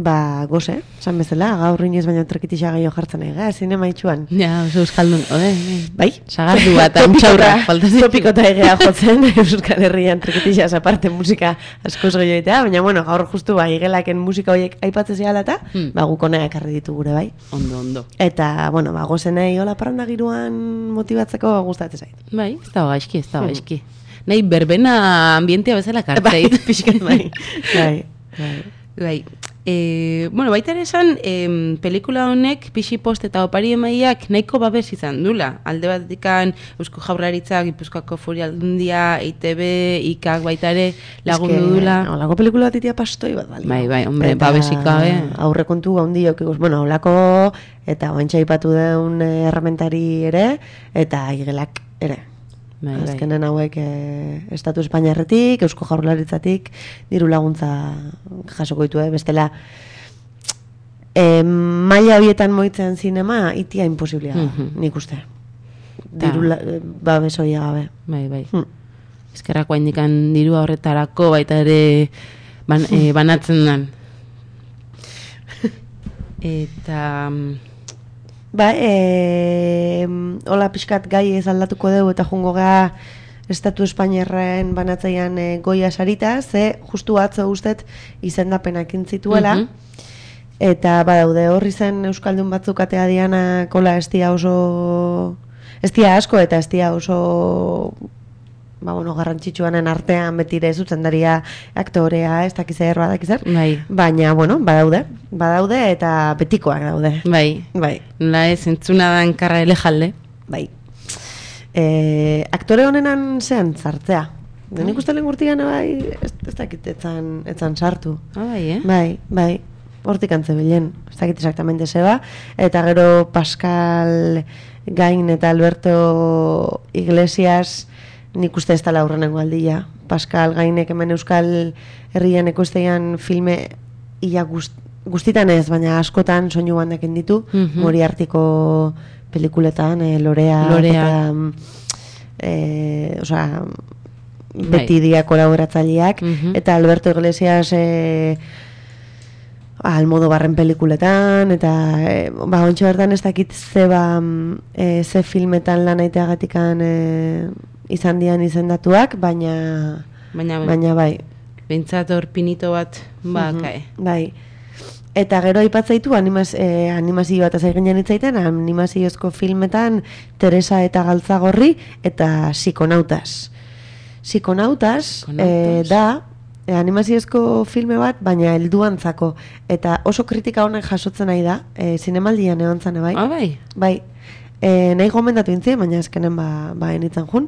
Ba, goze, esan bezala, gaur inoiz baina trekitisa gaio jartzen ega, zinema itxuan. Ja, oso euskaldun, bai? Sagardu bat, antxaurra. Topikota egea jotzen, Euskal Herrian trekitixas aparte musika askoz gehioitea, baina bueno, gaur justu bai, igelaken musika horiek aipatzen zehala eta, ba, gukona ekarri ditu gure bai. Ondo. Eta, bueno, ba, gozenei hola parranda giruan motibatzeko gustatzen zait. Bai, ez da gaizki. Nahi berbena ambientea bezala kartzeit. Bai, pixkan bai. Bai. Bueno, baita ere esan, pelikula honek pixi post eta opari emaiak nahiko babes izan dula. Alde batetikan Eusko Jaurlaritzak, Gipuzkoako Foru Aldundia, EITB, IKak baita ere lagundu dula. Olako pelikula bat itia pastoi bat bali. Bai, hombre, babesik gabe. Aurrekontu handiok, bueno, olako eta oantxa ipatu deun erramentari ere, eta igelak ere. Azkenen hauek Estatu Espainiarretik, Eusko Jaurlaritzatik diru laguntza jasoko ditu, bestela maila horietan moitzen zinema itia imposiblia da, nik uste. Diru babesoia gabe. Bai. Eskerrako indikan diru horretarako baita ere banatzen dan. Eta... Ba, hola pixkat gai ez aldatuko dugu eta jungo ga Estatu Espainiarren banatzaian goia sarita, ze justu atzo ustet izendapenak intzituela, eta badaude horri zen Euskaldun batzuk atea diana kola estia asko eta estia oso garrantzitsuanen artean betire zuzendaria aktorea, ez dakiz erroa dakizer, baina, badaude eta betikoak daude. Bai. Nola ez entzuna dan karra elejalde. Bai. Aktore honenan zean zartzea. Nik uste lehen gurtigan, ez dakit etzan sartu. Bai. Hortik antzebilen, ez dakit exactamente zeba. Eta gero Pascal Gain eta Alberto Iglesias... Nik uste ez dala aurrenengo aldia. Pascal Gainek hemen Euskal Herrian ekoiztean filme ia guztitan ez, baina askotan soinu bandekin ditu. Moriartiko pelikuletan, Lorea. Beti dia kolaboratzaileak. Eta Alberto Iglesias Almodobarren pelikuletan. Eta ontsa bertan ez dakit ze filmetan lan aiteagatikan... izan dian izendatuak, baina bai. Bentsat hor pinito bat bakae. Bai. Eta gero aipatzaitu animazio bat azaigenean itzaiten, animaziozko filmetan Teresa eta Galtzagorri eta Psikonautas. Psikonautas da animaziozko filme bat, baina helduantzako. Eta oso kritika honek jasotzen nahi da, zinemaldian egon zane bai. Bai? Bai. Nahi gomendatu intzien, baina ezkenen enitzen jun.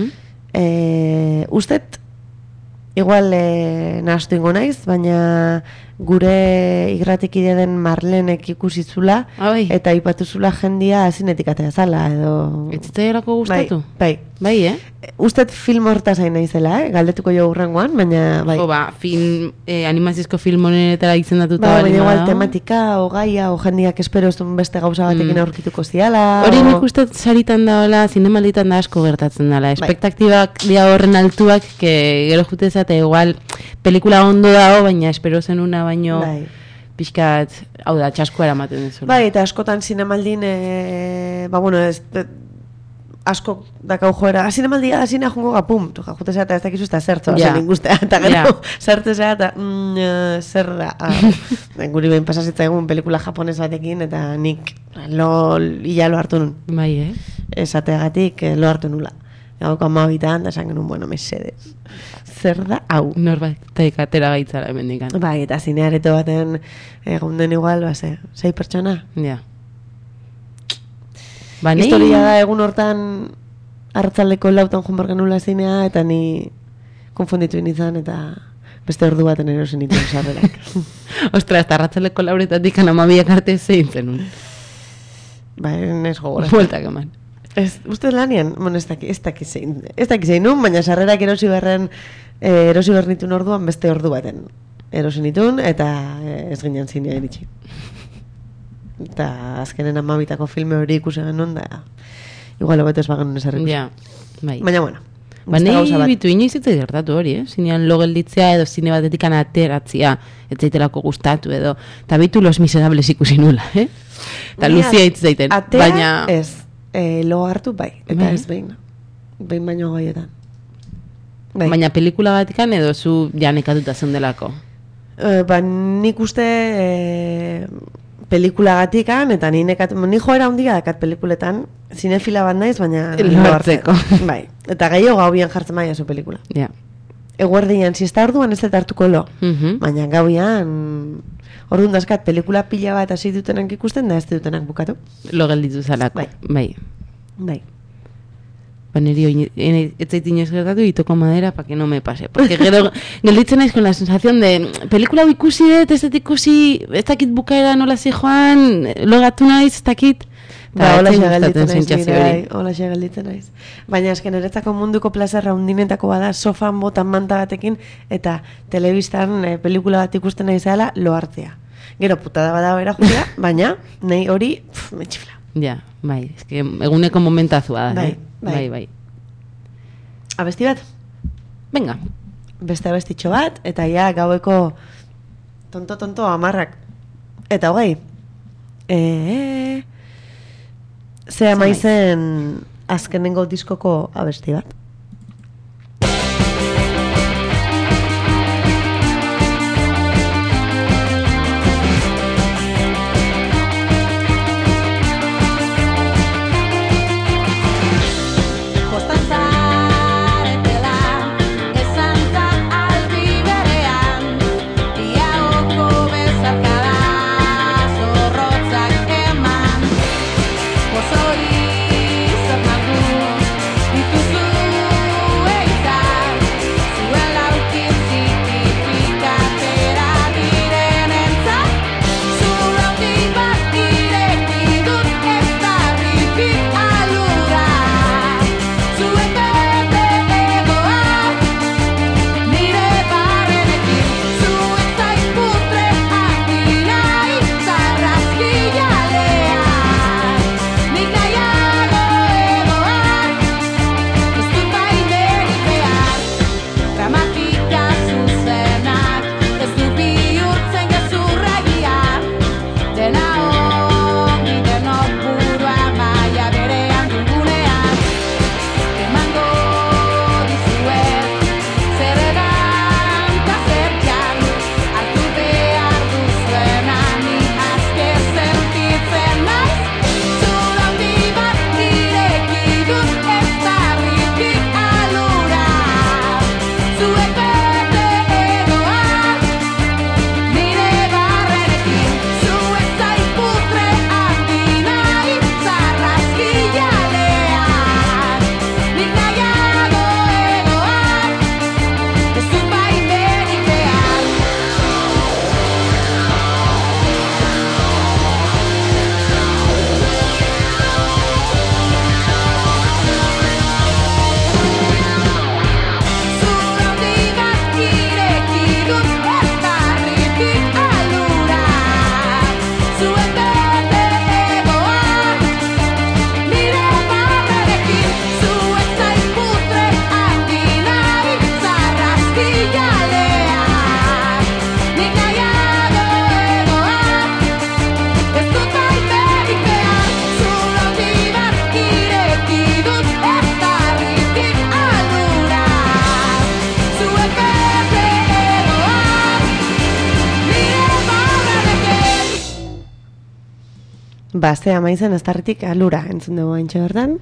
Ustet, igual nahastu ingo naiz, baina gure igratikide den Marlenek ikusizula, eta ipatuzula jendia zinetik atea zala, edo... Etzitzaiarako gustatu? Bai. Bai, Ustet film hortaz hain naizela, galdetuko jo hurrengoan, baina... Jo, animazizko film honetara izendatuta baina igual tematika, o gaia, o jendiak espero ez duen beste gauza batekin aurkituko ziala... Hori nik uste saritan daola, zinemalditan da asko gertatzen dela. Espektaktibak dia horren altuak, gero juteza eta igual pelikula ondo dago, baina espero zen una baino pixkat, hau da, txaskoa eramaten dezula. Bai, eta askotan zinemaldin, asko dakau joera, zinemaldia da zinea jongo gapum, jutezea eta ez dakizu ez da zertzoa, zen ingustea, eta gero zertzea eta zer da. Guri behin pasazitza egun pelikula japonez batekin, eta nik ia lo hartu nun. Bai, Esateagatik lo hartu nula. Gauko amabitan, da esan genuen, mesedez. Zer da, hau. Norbatek atera gaitzara emendikan. Bai, eta zineareto baten egun den igual, 6 pertsona. Ja. Historia da egun hortan arratzaldeko lautan junborgen nula zinea, eta ni konfunditu inizan, eta beste ordu baten erosen ituen sarrerak. Ostra, eta arratzaldeko lauretatik anamabiak arte zein zenun. Bai, nes gogora. Bueltak eman. Uste lanien, ez daki zein nun, baina sarrerak erosi bernitun orduan beste ordu baten erosi nitun, eta ez ginen zinea iritsi. Eta azkenen amabitako filme hori ikusi genuen da igual hobeto ez bagen esarrik. Ja, bai. Baina bueno. Nahi bitu inoiz ez gertatu hori, zinean lo gelditzea edo zine batetik ateratzea ez zaitelako gustatu edo, eta bitu Los Miserables ikusi nula, eta Lucia hitz zaiten. Atea ez, lo hartu bai, eta ez behin baino gaietan. Baina pelikula batikan edo zu janekatuta zeundelako? Nik uste pelikula gatikan, eta ni joera handia dakat pelikuletan, zinefila bat naiz, baina lo hartzeko. Bai, eta gehiago gaubian jartzen baina zu pelikula. Eguerdian, zizta orduan ez dut hartuko lo, baina gaubian orduan dazkat pelikula pila bat hasi dutenak ikusten da ez dutenak bukatu. Lo gelditu zalako, bai. Neri ez zait inoz gertatu y toco madera para que no me pase. Porque gero gelditzen naiz con la sensación de pelikula ikusi dut, ez dut ikusi, ez dakit bukaera nola zijoan, logatu naiz, ez dakit. Hola gelditzen naiz. Baina esken eretzako munduko plazerra undinetako bada sofan botan manta batekin eta telebistan pelikula bat ikusten nahi zela lo hartzea. Gero putada bada bera jutea, baina nahi hori me chifla. Ja, bai, eske eguneko momentazua da. Bai. Abesti bat? Venga. Beste abestitxo bat, eta ja gaueko tonto amarrak. Eta hogei. Zea maizen azkenengo diskoko abesti bat. Zea maizen eztarritik alura entzun dugu haintxe bertan.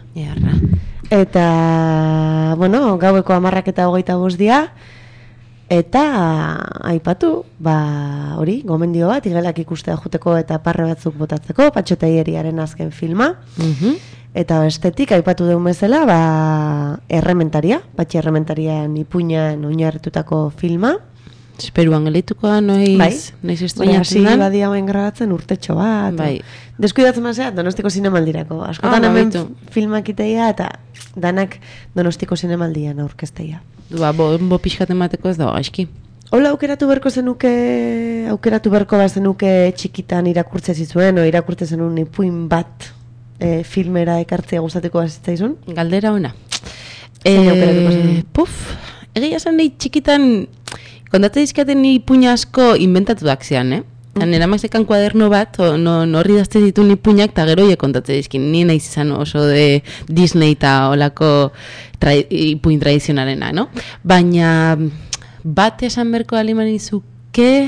Eta, bueno, gaueko 10:25 dia, eta aipatu, hori, gomendio bat, igelak ikustea juteko eta parre batzuk botatzeko, Patxo Telleriaren azken filma. Eta bestetik, aipatu deun bezala, Errementaria, Patxi Errementarian ipuinan oinarritutako filma. Esperuan gelituko da, noiz estrenatzen dan. Badia hauen grabatzen urtetxo bat. Deskuidatzen mazea, Donostiko Zinemaldirako. Askotan hemen filmak iteia eta danak Donostiko Zinemaldian aurkezteia. Bo pixkaten bateko ez da, gaizki. Hola, aukeratu berko bazenuke txikitan irakurtze zizuen, o irakurtze zenun ipuin bat filmera ekartzea gustatuko bazitzaizun? Galdera ona. Egia esan nahi txikitan, kontatzen dizkaten ni puña asko inventatu dakzean, Nera mazekan kuaderno bat, norri dazte ditu ni puñak, eta gero kontatzen dizkin, ni nahiz izan oso de Disney eta olako ipuin tradizionalena, no? Baina, bat esan berko aliman izuke,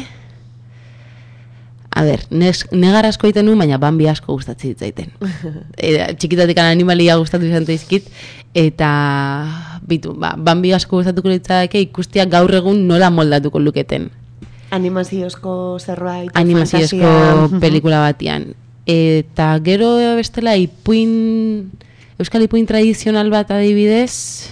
a ber, negar asko egiten nuen, baina Bambi asko gustatzen ditzaiten. Txikitatik animalia gustatu izan dizkit, eta Bambi asko gustatuko ditzake ikustia gaur egun nola moldatuko luketen. Animaziozko zerbait, animaziozko pelikula batian. Eta gero bestela euskal ipuin tradizional bat adibidez,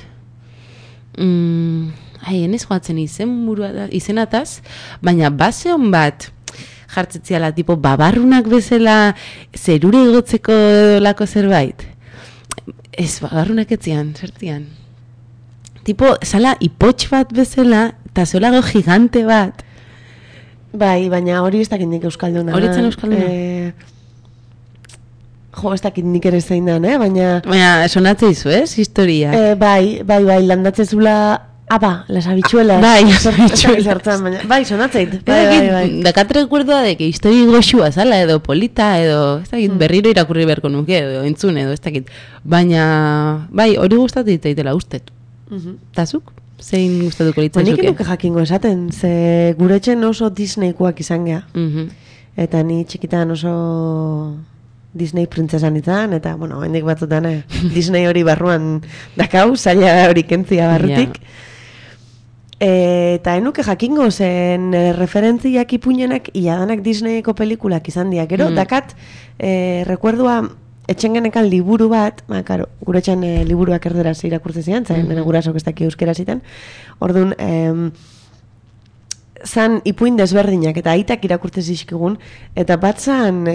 enez joatzen izenataz, baina baseon bat jartzetziala, tipo babarrunak bezala zerure igotzeko lako zerbait. Ez, babarrunak etzian, zertian. Tipo, zala ipotx bat bezala, eta zolago gigante bat. Bai, baina hori ez dakit nik euskalduna. Horitzen euskalduna? Ez dakit nik ere zein dan, baina... Baina, sonatze izu, historia. Bai, landatze zula... las habichuelas. Bai, las habichuelas. Bai, sonatzeit. Bai. Dakat recuerdoa de que histori goxua zala, edo polita, edo... Ez dakit, berriro irakurri berko nuke, edo entzun, edo ez dakit. Baina, bai, hori gustatu ditaitela ustet. Tazuk? Zein gustatuko litzen zuke? Nik nuke jakingo esaten, ze gure etxen oso Disneykoak izan geha. Eta ni txikitan oso Disney printzesan izan, eta, bueno, hendik batzutan, Disney hori barruan dakau, zaila hori kentzia barrutik. Eta enuke jakingo zen referentziak ipuñenak iadanak Disneyko pelikulak izan diak. Gero, dakat, rekuerdua etxen genekan liburu bat, gure etxen liburuak erderaz irakurtze zian, zain gurasok ez daki euskera zitan, orduan, zan ipuin desberdinak, eta aitak irakurtze zizkigun, eta bat zan,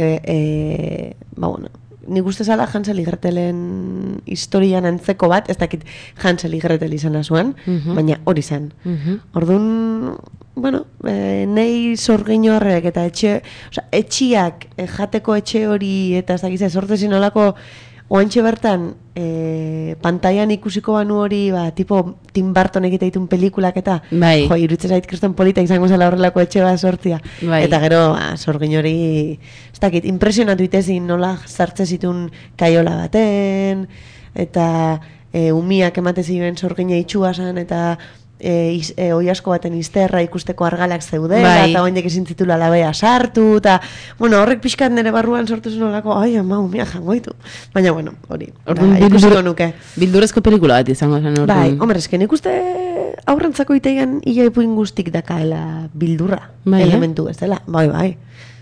nik uste zala Hansel y Gretelen historian antzeko bat, ez dakit Hansel y Gretel izan zuen, baina hori zen. Orduan, nei sorgin horrek eta etxiak, jateko etxe hori eta ez dakiz, sortezin olako oantxe bertan pantaian ikusiko banu hori, tipo Tim Burton egiteitun pelikulak eta irutzen zait kriston polita izango zela horrelako etxe bat sortzia. Eta gero sorgin hori, ez dakit, impresionatu itezin nola sartze zitun kaiola baten, eta umiak emate ziren sorgina itxua zen, eta oi asko baten izterra ikusteko argalak zeudela, eta oindek ezin zitula labea sartu, eta, horrek pixkat nire barruan sortu zuen olako, umia jangoitu. Baina, hori, ikusiko nuke. Bildurrezko pelikula bat izango zen hori. Bai, hombre, esken ikuste aurrentzako iteian ia ipuin guztik dakaela bildurra, elementu ez dela, bai.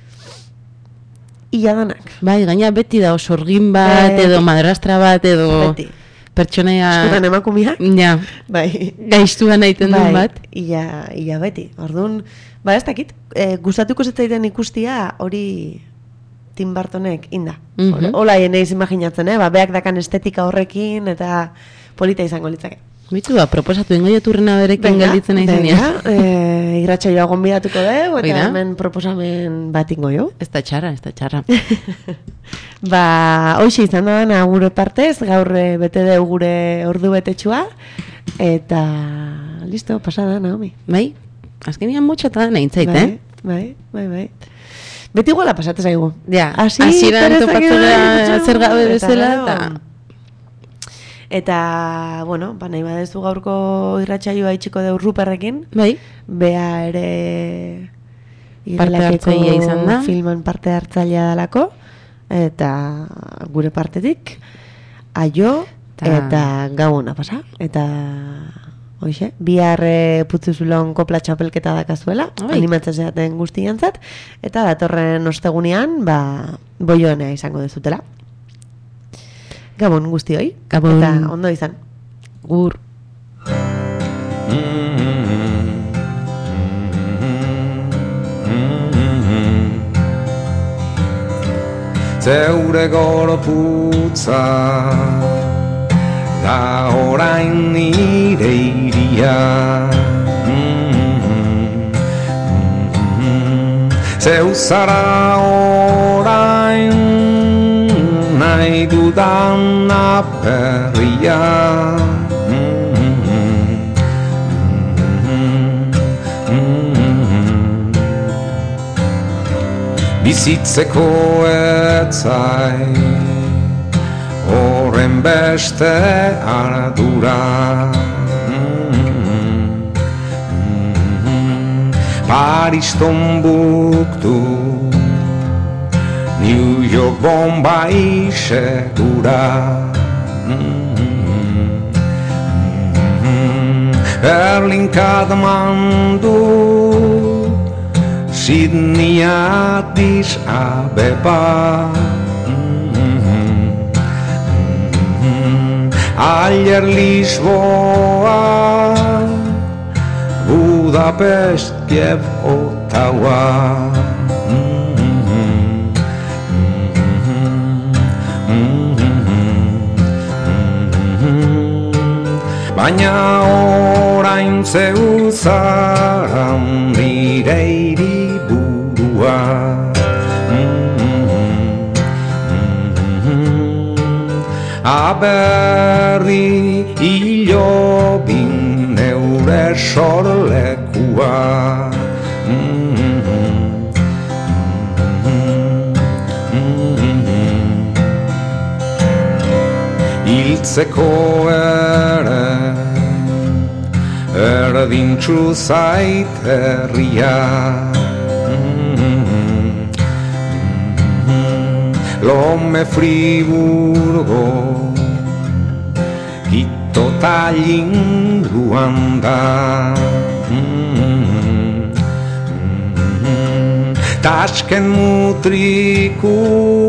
Ia danak. Bai, gaina beti da sorgin bat, edo madrastra bat, edo... Beti. Pertsonaia... Eskutan emakumiak. Ja. Bai. Gaiztuan egiten duen bat. Ia beti. Orduan, ez dakit, gustatuko zetzaiten ikustia hori Tim Burtonek inda. Hola neiz imaginatzen, beak dakan estetika horrekin eta polita izango litzake. Bitu proposatu ingo joturrena berekin gelditzen nahi zenia. Irratsaioa gonbidatuko dugu, eta hemen proposamen bat ingo jo. Ez da txarra. Hoxe izan da gure partez, gaur bete dugu gure ordu betetxua, eta listo, pasada, Naomi. Bai, azkenian motxata da nahi zait, Bai. Beti iguala pasatez aigu. Ja, hasieran topatzera zer gabe bezala, eta, nahi badezu gaurko irratsaioa itxiko deu Ruperrekin. Bai. Bea ere parte hartzailea izan da. Filman parte hartzailea dalako. Eta gure partetik aio eta gabona pasa. Eta hoxe, bihar putzuzulon kopla txapelketa dakazuela, animatzen zeaten guztiantzat, eta datorren ostegunean boioenea izango dezutela. Gabon guztioi. Gabon. Eta ondo izan. Gur. Zeure gorputza da orain nire iria. Zeu zara orain nahi dudan aperria. bizitzeko etzai horren beste ardura. Paris, Tombuktu, New York, Bombay, segura. Berlin, Kathmandu, Sydney, Addis Abeba, Alger, Lisboa, Budapest, Kiev, Ottawa. Baina orain zeu zara nire hiriburua. Aberri hilobin neure sorlekua. Hiltzeko ere erdintxu zait herria. Lome, Friburgo, Quito, Tallin, Luanda, Tashkent, Mutriku,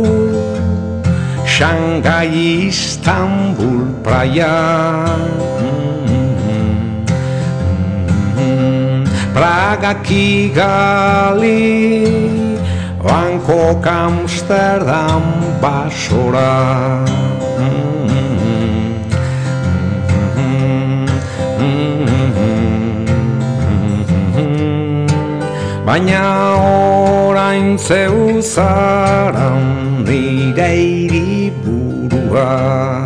Shanghai, Istanbul, Praia, Praga, Kigali, Bangkok, Amsterdam, Basora. Baina orain zeu zara nire hiriburua.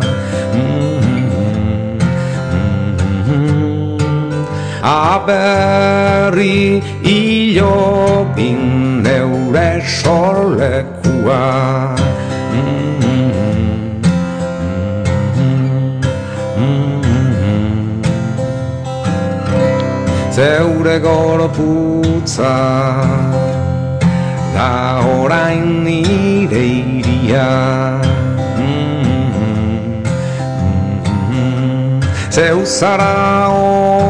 Aberri hilobin neure sorlekua. Zeure gorputza da orain nire hiria. Zeu zara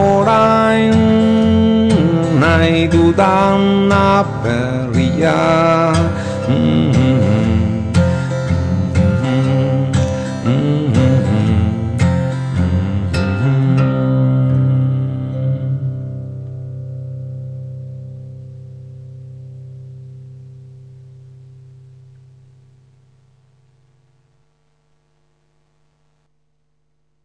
orain nahi dudan aperria.